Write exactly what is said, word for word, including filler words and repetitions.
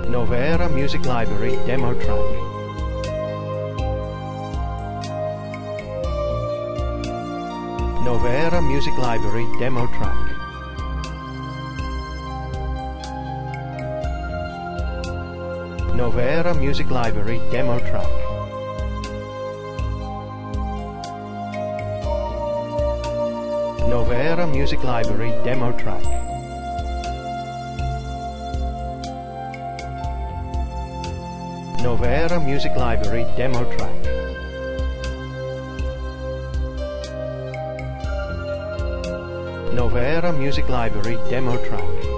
Novera Music Library demo track. Novera Music Library demo track. Novera Music Library demo track. Novera Music Library demo track. Novera Music Library demo track. Novera Music Library demo track.